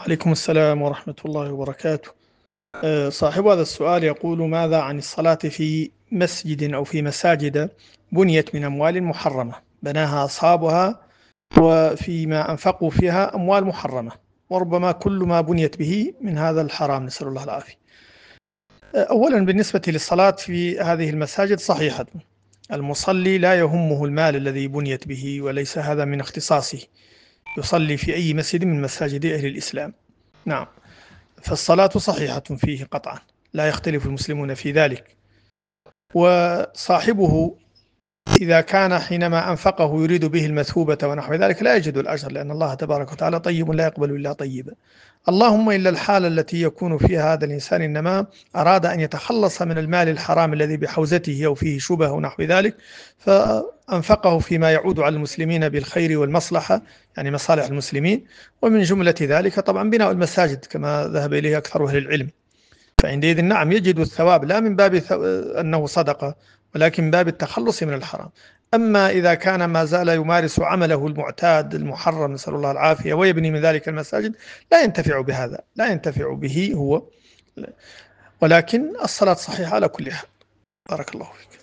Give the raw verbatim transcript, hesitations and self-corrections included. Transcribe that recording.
عليكم السلام ورحمة الله وبركاته. أه، صاحب هذا السؤال يقول: ماذا عن الصلاة في مسجد أو في مساجد بنيت من أموال محرمة بناها أصحابها وفيما أنفقوا فيها أموال محرمة، وربما كل ما بنيت به من هذا الحرام، نسأل الله العافية. أه، أولا بالنسبة للصلاة في هذه المساجد صحيحة، المصلي لا يهمه المال الذي بنيت به وليس هذا من اختصاصه، يصلي في أي مسجد من مساجد أهل الإسلام. نعم، فالصلاة صحيحة فيه قطعا، لا يختلف المسلمون في ذلك. وصاحبه إذا كان حينما أنفقه يريد به المثوبة ونحو ذلك لا يجد الأجر، لأن الله تبارك وتعالى طيب لا يقبل إلا طيبا. اللهم إلا الحالة التي يكون فيها هذا الإنسان إنما أراد أن يتخلص من المال الحرام الذي بحوزته أو فيه شبهة ونحو ذلك، فأنفقه فيما يعود على المسلمين بالخير والمصلحة، يعني مصالح المسلمين. ومن جملة ذلك طبعا بناء المساجد كما ذهب إليه أكثر أهل العلم، فعندئذ نعم يجد الثواب، لا من باب أنه صدقة، ولكن من باب التخلص من الحرام. أما إذا كان ما زال يمارس عمله المعتاد المحرم، نسأل الله العافية، ويبني من ذلك المساجد، لا ينتفع بهذا، لا ينتفع به هو. ولكن الصلاة صحيحة على كل حال. بارك الله فيك.